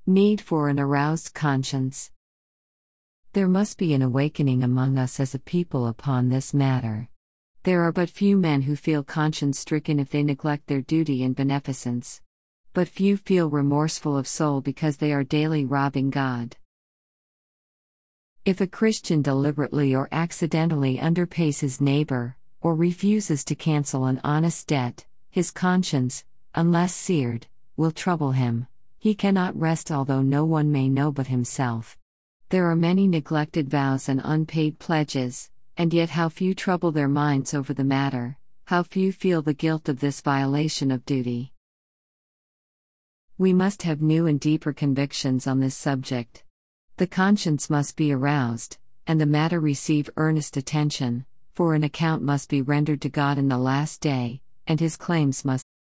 Need for an aroused conscience. There must be an awakening among us as a people upon this matter. There are but few men who feel conscience-stricken if they neglect their duty and beneficence. But few feel remorseful of soul because they are daily robbing God. If a Christian deliberately or accidentally underpays his neighbor, or refuses to cancel an honest debt, his conscience, unless seared, will trouble him. He cannot rest although no one may know but himself. There are many neglected vows and unpaid pledges, and yet how few trouble their minds over the matter, how few feel the guilt of this violation of duty. We must have new and deeper convictions on this subject. The conscience must be aroused, and the matter receive earnest attention, for an account must be rendered to God in the last day, and his claims must